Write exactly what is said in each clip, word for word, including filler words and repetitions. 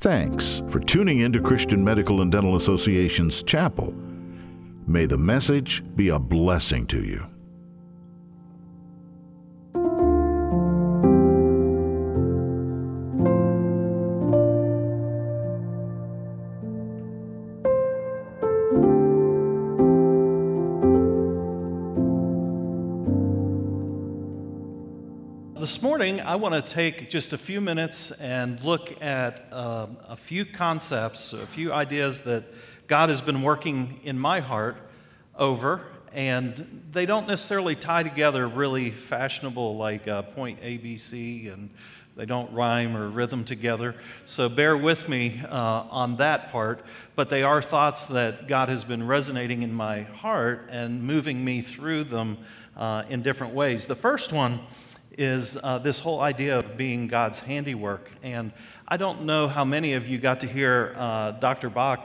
Thanks for tuning in to Christian Medical and Dental Association's Chapel. May the message be a blessing to you. This morning, I want to take just a few minutes and look at uh, a few concepts, a few ideas that God has been working in my heart over, and they don't necessarily tie together really fashionable like uh, point A, B, C, and they don't rhyme or rhythm together. So bear with me uh, on that part, but they are thoughts that God has been resonating in my heart and moving me through them uh, in different ways. The first one is uh, this whole idea of being God's handiwork. And I don't know how many of you got to hear uh, Doctor Bach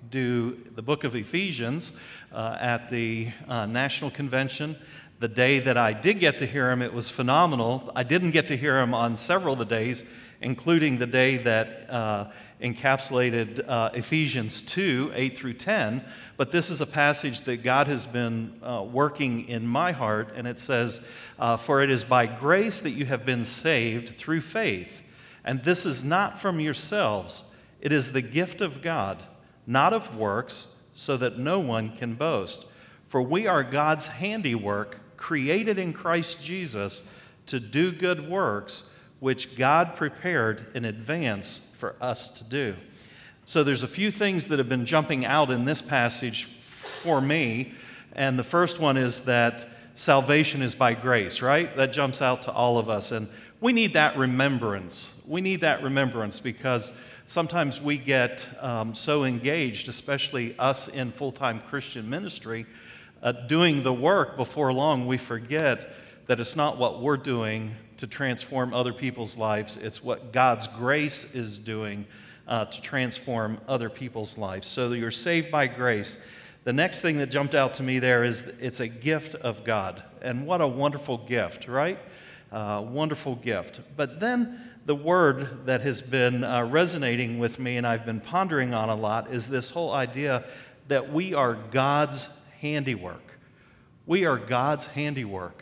do the book of Ephesians uh, at the uh, National Convention. The day that I did get to hear him, it was phenomenal. I didn't get to hear him on several of the days, including the day that uh, encapsulated uh, Ephesians two, eight through ten. But this is a passage that God has been uh, working in my heart, and it says, uh, For it is by grace that you have been saved through faith, and this is not from yourselves. It is the gift of God, not of works, so that no one can boast. For we are God's handiwork, created in Christ Jesus to do good works, which God prepared in advance for us to do. So there's a few things that have been jumping out in this passage for me, and the first one is that salvation is by grace, right? That jumps out to all of us, and we need that remembrance. We need that remembrance because sometimes we get um, so engaged, especially us in full-time Christian ministry, uh, doing the work before long, we forget that it's not what we're doing to transform other people's lives, it's what God's grace is doing Uh, to transform other people's lives. So you're saved by grace. The next thing that jumped out to me there is it's a gift of God. And what a wonderful gift, right? Uh, wonderful gift. But then the word that has been uh, resonating with me and I've been pondering on a lot is this whole idea that we are God's handiwork. We are God's handiwork.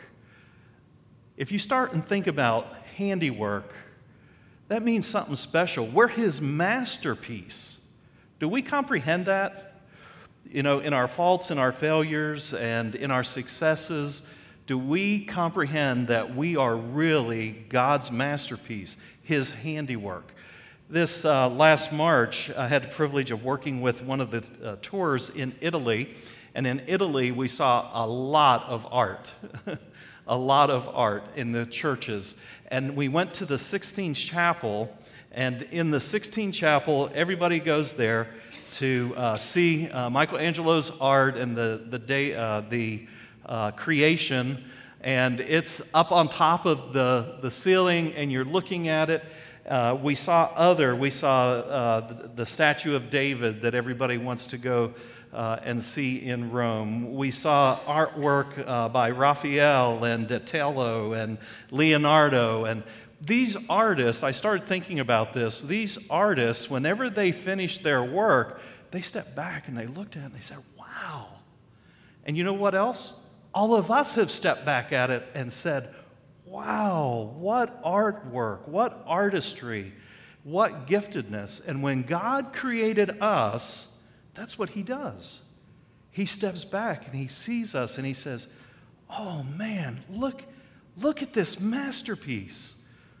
If you start and think about handiwork, that means something special. We're His masterpiece. Do we comprehend that? You know, in our faults and our failures and in our successes, do we comprehend that we are really God's masterpiece, His handiwork? This uh, last March, I had the privilege of working with one of the uh, tours in Italy, and in Italy we saw a lot of art. a lot of art in the churches. And we went to the Sixtine Chapel, and in the Sixtine Chapel, everybody goes there to uh, see uh, Michelangelo's art and the the day uh, the uh, creation, and it's up on top of the the ceiling, and you're looking at it. Uh, we saw other, we saw uh, the, the statue of David that everybody wants to go Uh, and see in Rome. We saw artwork uh, by Raphael and Donatello and Leonardo. And these artists, I started thinking about this, these artists, whenever they finished their work, they stepped back and they looked at it and they said, wow. And you know what else? All of us have stepped back at it and said, wow, what artwork, what artistry, what giftedness. And when God created us, that's what He does. He steps back and He sees us and He says, oh man, look, look at this masterpiece.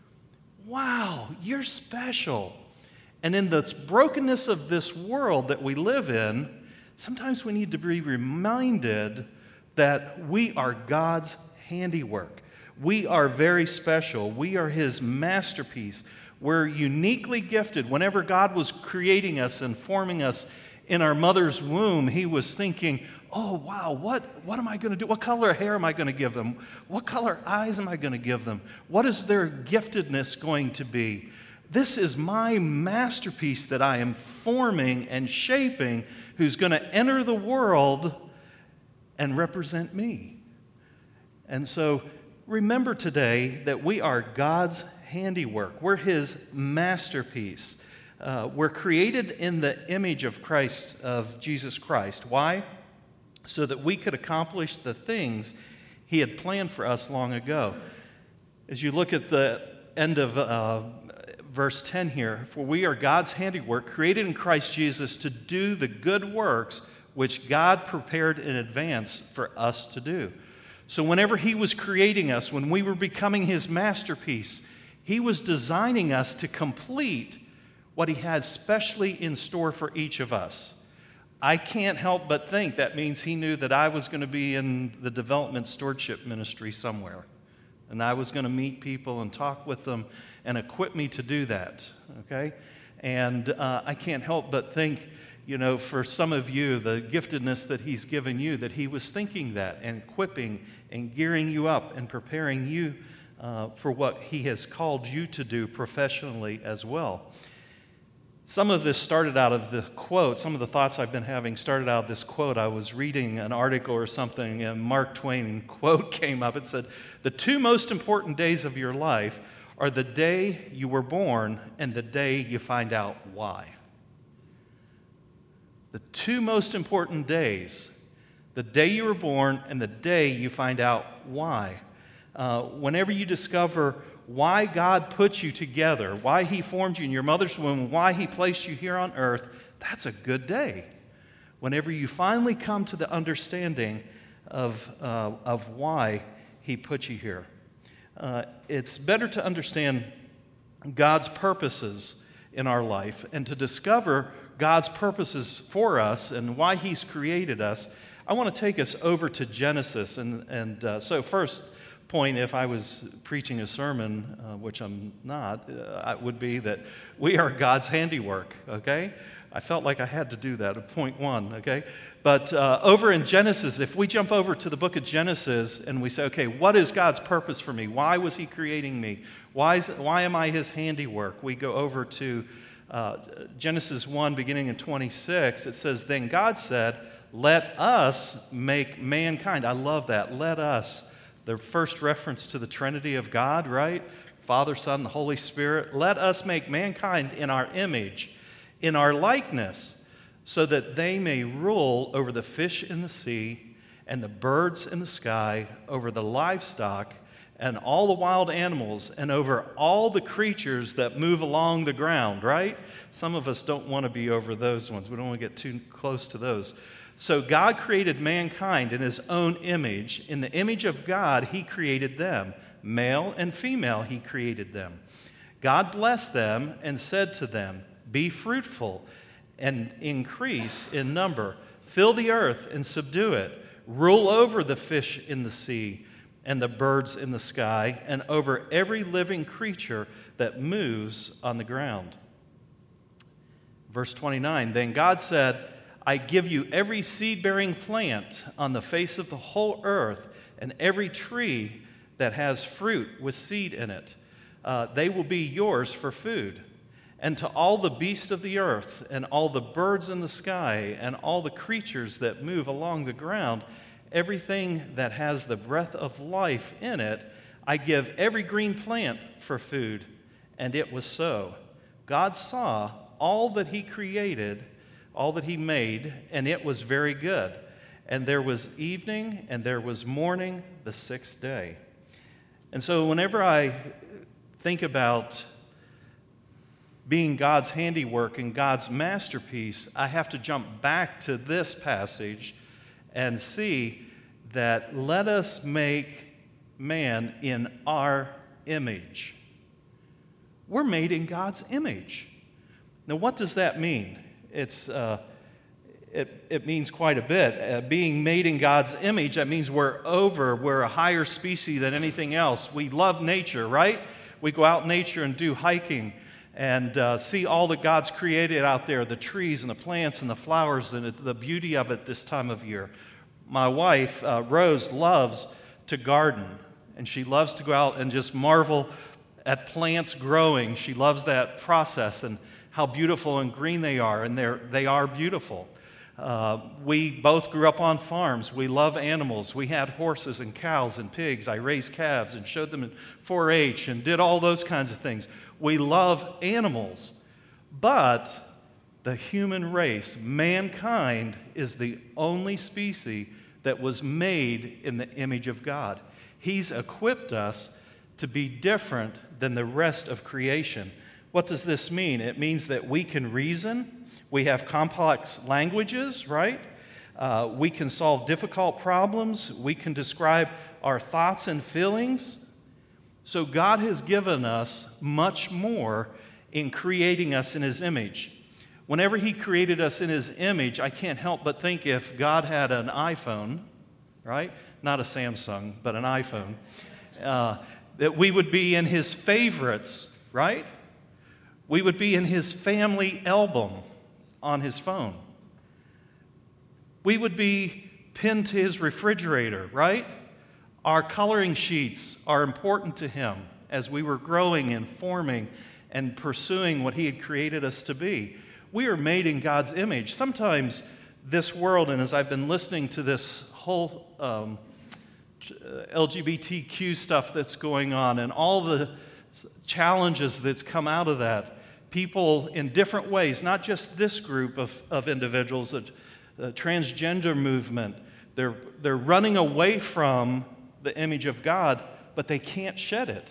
Wow, you're special. And in the brokenness of this world that we live in, sometimes we need to be reminded that we are God's handiwork. We are very special. We are His masterpiece. We're uniquely gifted. Whenever God was creating us and forming us in our mother's womb, He was thinking, oh, wow, what, what am I going to do? What color hair am I going to give them? What color eyes am I going to give them? What is their giftedness going to be? This is my masterpiece that I am forming and shaping, who's going to enter the world and represent me. And so remember today that we are God's handiwork. We're His masterpiece. Uh, we're created in the image of Christ, of Jesus Christ. Why? So that we could accomplish the things he had planned for us long ago. As you look at the end of uh, verse ten here, for we are God's handiwork, created in Christ Jesus to do the good works which God prepared in advance for us to do. So whenever he was creating us, when we were becoming his masterpiece, he was designing us to complete what he had specially in store for each of us. I can't help but think that means he knew that I was going to be in the development stewardship ministry somewhere. And I was going to meet people and talk with them and equip me to do that, okay? And uh, I can't help but think, you know, for some of you, the giftedness that he's given you, that he was thinking that and equipping and gearing you up and preparing you uh, for what he has called you to do professionally as well. Some of this started out of the quote, some of the thoughts I've been having started out of this quote. I was reading an article or something, and Mark Twain quote came up. It said, "The two most important days of your life are the day you were born and the day you find out why." The two most important days, the day you were born and the day you find out why. Uh, whenever you discover why God put you together, why he formed you in your mother's womb, why he placed you here on earth, that's a good day. Whenever you finally come to the understanding of, uh, of why he put you here. Uh, it's better to understand God's purposes in our life and to discover God's purposes for us and why he's created us. I want to take us over to Genesis. And, and uh, so first point, if I was preaching a sermon, uh, which I'm not, uh, it would be that we are God's handiwork, okay? I felt like I had to do that at point one, okay? But uh, over in Genesis, if we jump over to the book of Genesis and we say, okay, what is God's purpose for me? Why was he creating me? Why, is, why am I his handiwork? We go over to uh, Genesis one, beginning in twenty-six. It says, "Then God said, let us make mankind." I love that, let us. The first reference to the Trinity of God, right? Father, Son, the Holy Spirit. Let us make mankind in our image, in our likeness, so that they may rule over the fish in the sea and the birds in the sky, over the livestock and all the wild animals, and over all the creatures that move along the ground, right? Some of us don't want to be over those ones. We don't want to get too close to those. So God created mankind in his own image. In the image of God, he created them. Male and female, he created them. God blessed them and said to them, "Be fruitful and increase in number. Fill the earth and subdue it. Rule over the fish in the sea and the birds in the sky, and over every living creature that moves on the ground." Verse twenty-nine, "Then God said, I give you every seed-bearing plant on the face of the whole earth, and every tree that has fruit with seed in it. Uh, they will be yours for food. And to all the beasts of the earth, and all the birds in the sky, and all the creatures that move along the ground, everything that has the breath of life in it, I give every green plant for food." And it was so. God saw all that he created, all that he made, and it was very good. And there was evening, and there was morning, the sixth day. And so whenever I think about being God's handiwork and God's masterpiece, I have to jump back to this passage and see that let us make man in our image. We're made in God's image. Now, what does that mean? It's uh, it, it means quite a bit. Uh, being made in God's image, that means we're over, we're a higher species than anything else. We love nature, right? We go out in nature and do hiking and uh, see all that God's created out there, the trees and the plants and the flowers and the beauty of it this time of year. My wife, uh, Rose, loves to garden, and she loves to go out and just marvel at plants growing. She loves that process and how beautiful and green they are, and they're, they are beautiful. Uh, we both grew up on farms. We love animals. We had horses and cows and pigs. I raised calves and showed them in four H and did all those kinds of things. We love animals. But the human race, mankind, is the only species that was made in the image of God. He's equipped us to be different than the rest of creation. What does this mean? It means that we can reason, we have complex languages, right? Uh, we can solve difficult problems, we can describe our thoughts and feelings. So God has given us much more in creating us in His image. Whenever He created us in His image, I can't help but think if God had an iPhone, right? Not a Samsung, but an iPhone, uh, that we would be in His favorites, right? We would be in His family album on His phone. We would be pinned to His refrigerator, right? Our coloring sheets are important to Him as we were growing and forming and pursuing what He had created us to be. We are made in God's image. Sometimes this world, and as I've been listening to this whole um, L G B T Q stuff that's going on and all the challenges that's come out of that, people in different ways, not just this group of, of individuals, the, the transgender movement, they're, they're running away from the image of God, but they can't shed it.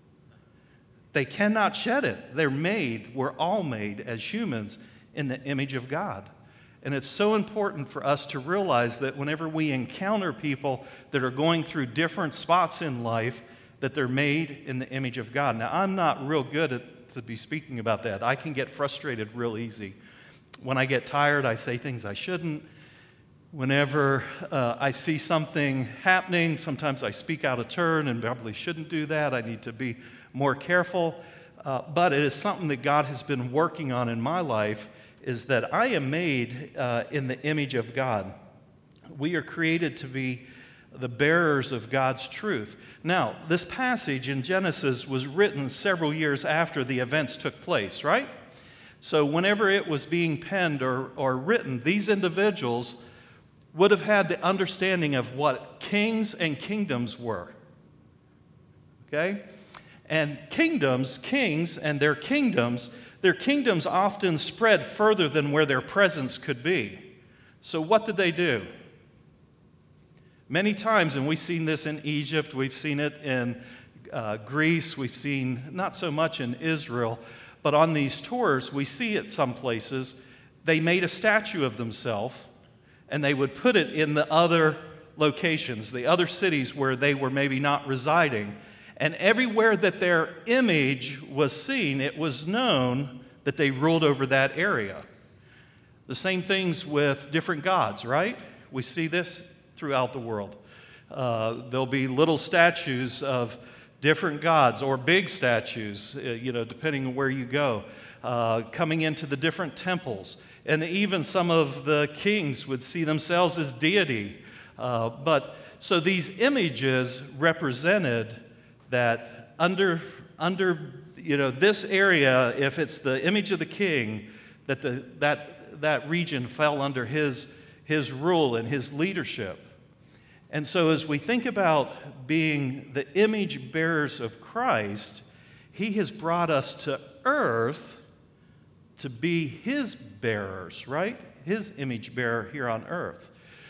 They cannot shed it. They're made, we're all made as humans in the image of God. And it's so important for us to realize that whenever we encounter people that are going through different spots in life, that they're made in the image of God. Now, I'm not real good at to be speaking about that. I can get frustrated real easy. When I get tired, I say things I shouldn't. Whenever uh, I see something happening, sometimes I speak out of turn and probably shouldn't do that. I need to be more careful. Uh, but it is something that God has been working on in my life, is that I am made uh, in the image of God. We are created to be the bearers of God's truth. Now, this passage in Genesis was written several years after the events took place, right? So whenever it was being penned or, or written, these individuals would have had the understanding of what kings and kingdoms were. Okay? And kingdoms, kings and their kingdoms, their kingdoms often spread further than where their presence could be. So what did they do? Many times, and we've seen this in Egypt, we've seen it in uh, Greece, we've seen not so much in Israel, but on these tours, we see it some places, they made a statue of themselves, and they would put it in the other locations, the other cities where they were maybe not residing. And everywhere that their image was seen, it was known that they ruled over that area. The same things with different gods, right? We see this throughout the world. Uh, there'll be little statues of different gods, or big statues, uh, you know, depending on where you go, uh, coming into the different temples. And even some of the kings would see themselves as deity. Uh, but so these images represented that under, under you know, this area, if it's the image of the king, that the, that, that region fell under his, his rule and his leadership. And so as we think about being the image bearers of Christ, He has brought us to earth to be His bearers, right? His image bearer here on earth.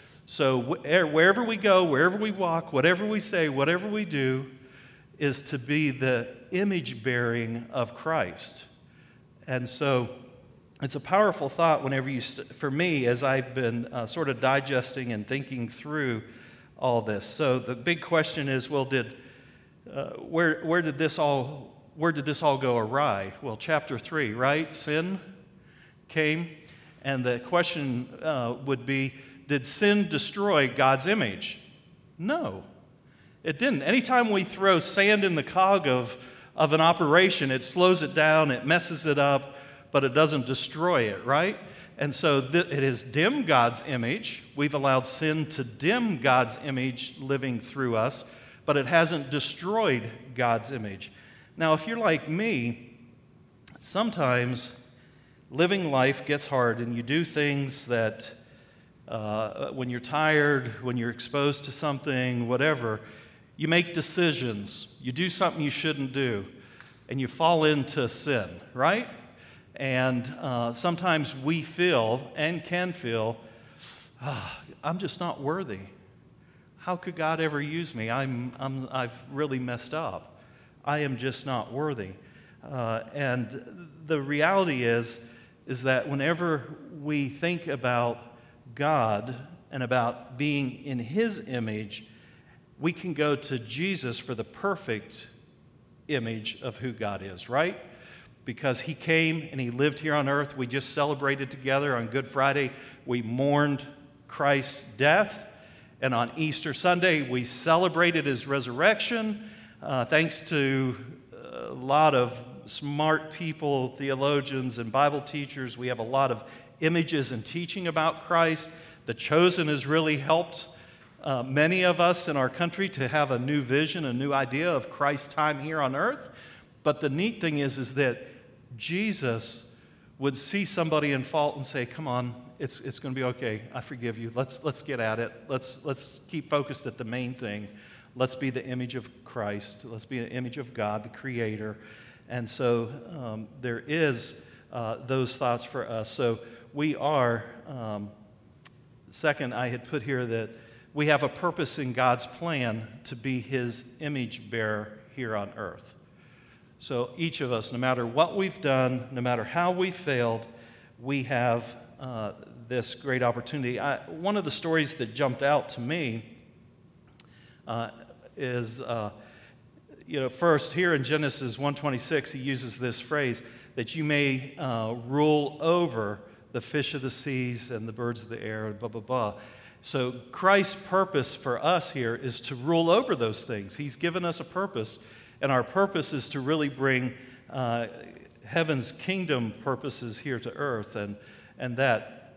So wherever we go, wherever we walk, whatever we say, whatever we do, is to be the image bearing of Christ. And so it's a powerful thought whenever you, st- for me, as I've been uh, sort of digesting and thinking through all this. So the big question is, well, did uh, where where did this all where did this all go awry? Well, chapter three, right? Sin came, and the question uh, would be, did sin destroy God's image? No, it didn't. Anytime we throw sand in the cog of of an operation, it slows it down, it messes it up, but it doesn't destroy it, right? And so th- it has dimmed God's image. We've allowed sin to dim God's image living through us, but it hasn't destroyed God's image. Now, if you're like me, sometimes living life gets hard and you do things that uh, when you're tired, when you're exposed to something, whatever, you make decisions. You do something you shouldn't do, and you fall into sin, right? And uh, sometimes we feel and can feel, oh, I'm just not worthy. How could God ever use me? I'm, I'm, I've really messed up. I am just not worthy. Uh, and the reality is, is that whenever we think about God and about being in His image, we can go to Jesus for the perfect image of who God is, right? Because He came and He lived here on earth. We just celebrated together on Good Friday. We mourned Christ's death. And on Easter Sunday, we celebrated His resurrection. Uh, thanks to a lot of smart people, theologians, and Bible teachers, we have a lot of images and teaching about Christ. The Chosen has really helped uh, many of us in our country to have a new vision, a new idea of Christ's time here on earth. But the neat thing is, is that Jesus would see somebody in fault and say, come on, it's it's going to be okay. I forgive you. Let's let's get at it. Let's let's keep focused at the main thing. Let's be the image of Christ. Let's be an image of God, the Creator. And so um, there is uh, those thoughts for us. So we are, um, second, I had put here that we have a purpose in God's plan to be His image bearer here on earth. So each of us, no matter what we've done, no matter how we failed, we have uh, this great opportunity. I, one of the stories that jumped out to me uh, is, uh, you know, first here in Genesis one twenty-six, He uses this phrase, that you may uh, rule over the fish of the seas and the birds of the air, blah, blah, blah. So Christ's purpose for us here is to rule over those things. He's given us a purpose, and our purpose is to really bring uh, heaven's kingdom purposes here to earth. And, and that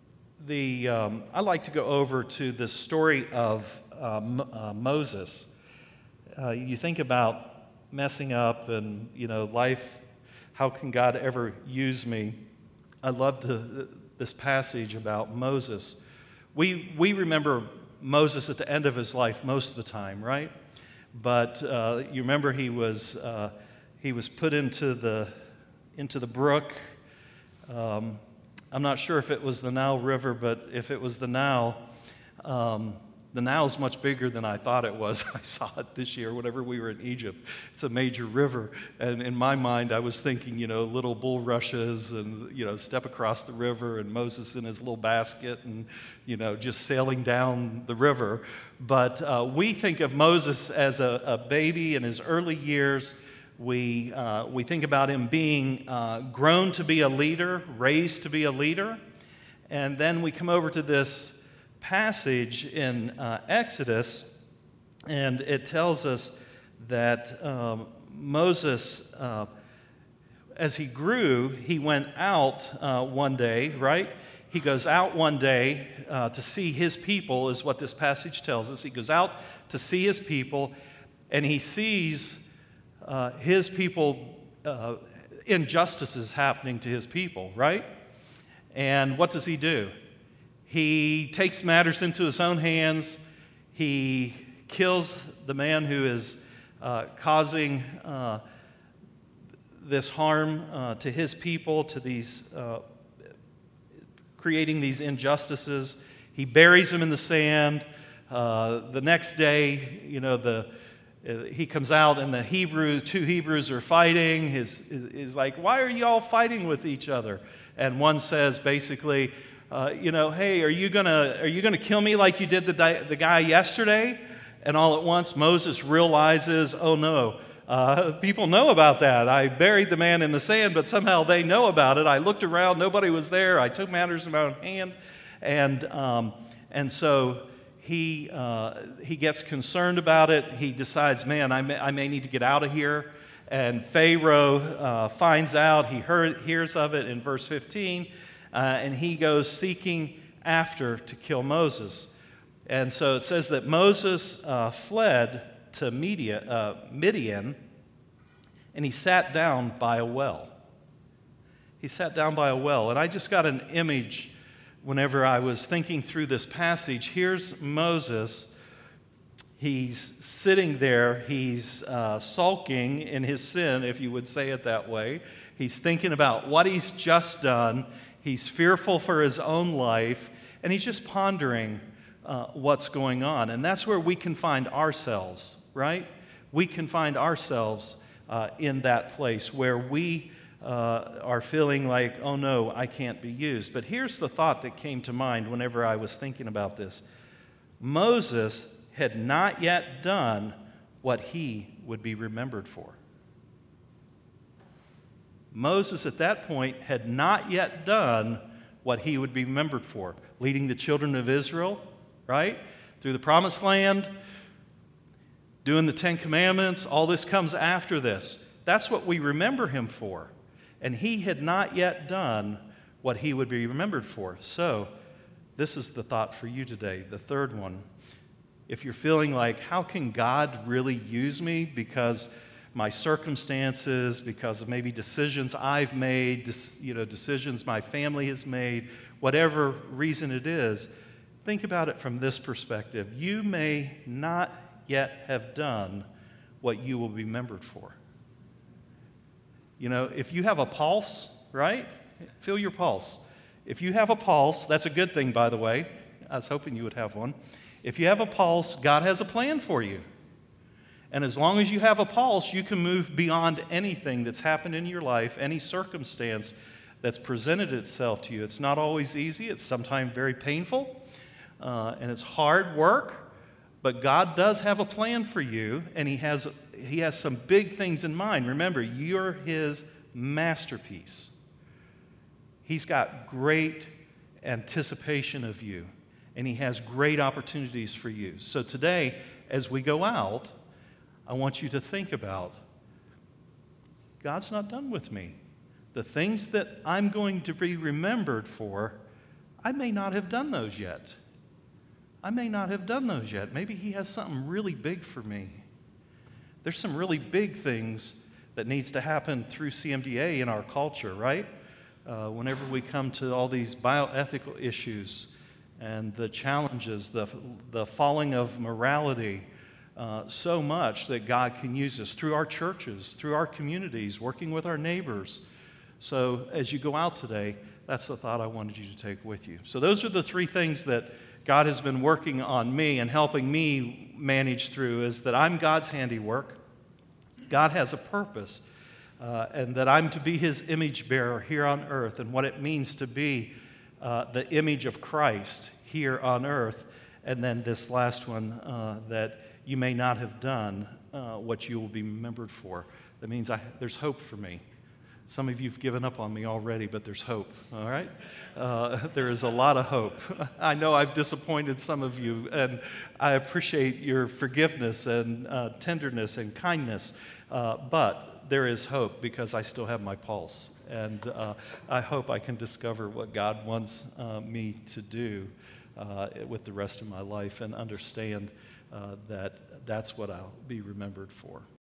the um, I like to go over to the story of uh, M- uh, Moses. Uh, you think about messing up and, you know, life, how can God ever use me? I love to, this passage about Moses. We, we remember Moses at the end of his life most of the time, right? But uh, you remember he was uh, he was put into the into the brook. Um, I'm not sure if it was the Nile River, but if it was the Nile, um, the Nile is much bigger than I thought it was. I saw it this year whenever we were in Egypt. It's a major river, and in my mind, I was thinking, you know, little bulrushes and, you know, step across the river and Moses in his little basket and, you know, just sailing down the river. But uh, we think of Moses as a, a baby in his early years. We, uh, we think about him being uh, grown to be a leader, raised to be a leader. And then we come over to this passage in uh, Exodus, and it tells us that um, Moses, uh, as he grew, he went out uh, one day, right? He goes out one day uh, to see his people, is what this passage tells us. He goes out to see his people, and he sees uh, his people, uh, injustices happening to his people, right? And what does he do? He takes matters into his own hands. He kills the man who is uh, causing uh, this harm uh, to his people, to these, uh, creating these injustices. He buries him in the sand. Uh, the next day, you know, the uh, he comes out and the Hebrews, two Hebrews are fighting. His is like, why are you all fighting with each other? And one says basically, Uh, you know, hey, are you gonna are you gonna kill me like you did the di- the guy yesterday? And all at once, Moses realizes, oh no, uh, people know about that. I buried the man in the sand, but somehow they know about it. I looked around, nobody was there. I took matters in my own hand, and um, and so he uh, he gets concerned about it. He decides, man, I may, I may need to get out of here. And Pharaoh uh, finds out. He heard, hears of it in verse fifteen. Uh, and he goes seeking after to kill Moses. And so it says that Moses uh, fled to Media, uh, Midian, and he sat down by a well. He sat down by a well. And I just got an image whenever I was thinking through this passage. Here's Moses. He's sitting there. He's uh, sulking in his sin, if you would say it that way. He's thinking about what he's just done. He's fearful for his own life, and he's just pondering uh, what's going on. And that's where we can find ourselves, right? We can find ourselves uh, in that place where we uh, are feeling like, oh no, I can't be used. But here's the thought that came to mind whenever I was thinking about this. Moses had not yet done what he would be remembered for. Moses at that point had not yet done what he would be remembered for, leading the children of Israel, right, through the promised land, doing the Ten Commandments. All this comes after this. That's what we remember him for. And he had not yet done what he would be remembered for. So this is the thought for you today, the third one. If you're feeling like, how can God really use me because my circumstances, because of maybe decisions I've made, you know, decisions my family has made, whatever reason it is, think about it from this perspective. You may not yet have done what you will be remembered for. You know, if you have a pulse, right? Feel your pulse. If you have a pulse, that's a good thing, by the way. I was hoping you would have one. If you have a pulse, God has a plan for you. And as long as you have a pulse, you can move beyond anything that's happened in your life, any circumstance that's presented itself to you. It's not always easy. It's sometimes very painful, uh, and it's hard work. But God does have a plan for you, and He has, He has some big things in mind. Remember, you're His masterpiece. He's got great anticipation of you, and He has great opportunities for you. So today, as we go out, I want you to think about, God's not done with me. The things that I'm going to be remembered for, I may not have done those yet. I may not have done those yet. Maybe He has something really big for me. There's some really big things that needs to happen through C M D A in our culture, right? Uh, whenever we come to all these bioethical issues and the challenges, the, the falling of morality, uh, so much that God can use us through our churches, through our communities, working with our neighbors. So as you go out today, that's the thought I wanted you to take with you. So those are the three things that God has been working on me and helping me manage through, is that I'm God's handiwork. God has a purpose, uh, and that I'm to be His image bearer here on earth, and what it means to be uh, the image of Christ here on earth. And then this last one, uh, that you may not have done uh, what you will be remembered for. That means I, there's hope for me. Some of you have given up on me already, but there's hope, all right? Uh, there is a lot of hope. I know I've disappointed some of you, and I appreciate your forgiveness and uh, tenderness and kindness, uh, but there is hope because I still have my pulse, and uh, I hope I can discover what God wants uh, me to do uh, with the rest of my life and understand uh, that that's what I'll be remembered for.